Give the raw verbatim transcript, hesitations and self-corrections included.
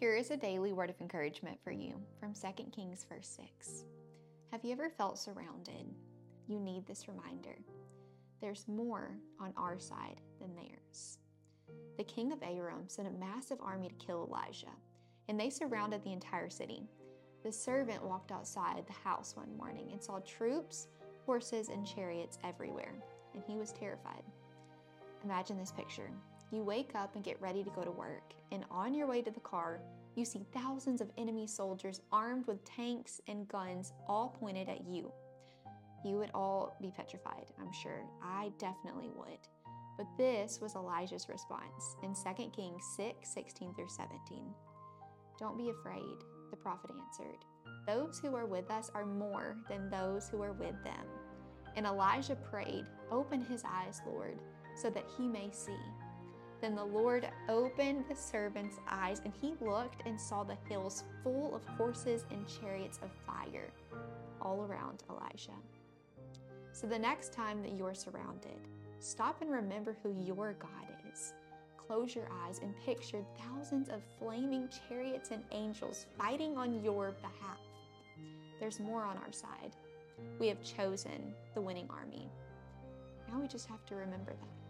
Here is a daily word of encouragement for you from Second Kings verse six. Have you ever felt surrounded? You need this reminder. There's more on our side than theirs. The king of Aram sent a massive army to kill Elijah, and they surrounded the entire city. The servant walked outside the house one morning and saw troops, horses, and chariots everywhere, and he was terrified. Imagine this picture. You wake up and get ready to go to work, and on your way to the car, you see thousands of enemy soldiers armed with tanks and guns all pointed at you. You would all be petrified, I'm sure. I definitely would. But this was Elijah's response in Second Kings six, sixteen through seventeen. Don't be afraid, the prophet answered. Those who are with us are more than those who are with them. And Elijah prayed, "Open his eyes, Lord, so that he may see." Then the Lord opened the servant's eyes, and he looked and saw the hills full of horses and chariots of fire all around Elijah. So the next time that you're surrounded, stop and remember who your God is. Close your eyes and picture thousands of flaming chariots and angels fighting on your behalf. There's more on our side. We have chosen the winning army. Now we just have to remember that.